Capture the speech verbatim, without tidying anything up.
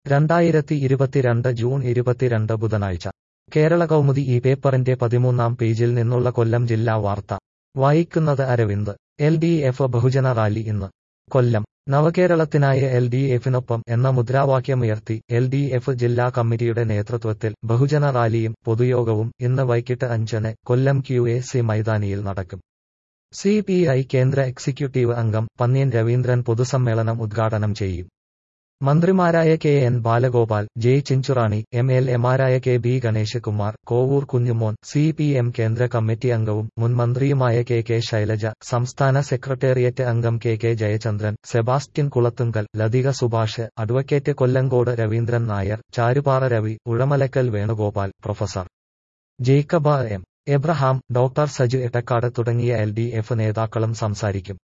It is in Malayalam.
രണ്ടായിരത്തി ഇരുപത്തിരണ്ട് ജൂൺ ഇരുപത്തിരണ്ട് ബുധനാഴ്ച കേരള കൗമുദി ഈ പേപ്പറിന്റെ പതിമൂന്നാം പേജിൽ നിന്നുള്ള കൊല്ലം ജില്ലാ വാർത്ത വായിക്കുന്നത് അരവിന്ദ്. എൽ ഡി എഫ് ബഹുജന റാലി ഇന്ന്. കൊല്ലം. നവകേരളത്തിനായി എൽ ഡി എഫിനൊപ്പം എന്ന മുദ്രാവാക്യമുയർത്തി എൽ ഡി എഫ് ജില്ലാ കമ്മിറ്റിയുടെ നേതൃത്വത്തിൽ ബഹുജന റാലിയും പൊതുയോഗവും ഇന്ന് വൈകിട്ട് അഞ്ചിന് കൊല്ലം ക്യു എ സി മൈതാനിയിൽ നടക്കും. സി പി ഐ കേന്ദ്ര എക്സിക്യൂട്ടീവ് അംഗം പന്ന്യൻ രവീന്ദ്രൻ പൊതുസമ്മേളനം ഉദ്ഘാടനം ചെയ്യും. മന്ത്രിമാരായ K N Balagopal, J Chinchurani, M L എമാരായ K B Ganesh Kumar, Kovoor Kunjumon, C P M കേന്ദ്ര കമ്മിറ്റി അംഗവും മുൻ മന്ത്രിയുമായ കെ കെ ശൈലജ, സംസ്ഥാന സെക്രട്ടേറിയറ്റ് അംഗം K K Jayachandran, Sebastian Kulathunkal, Lathika Subhash, advocate Kollankode Raveendran Nair, Charupara Ravi, Uzhamalakkal Venugopal, professor Jacob M Abraham, doctor Saju Ettakkad തുടങ്ങിയ എൽ ഡി എഫ് നേതാക്കളും സംസാരിക്കും.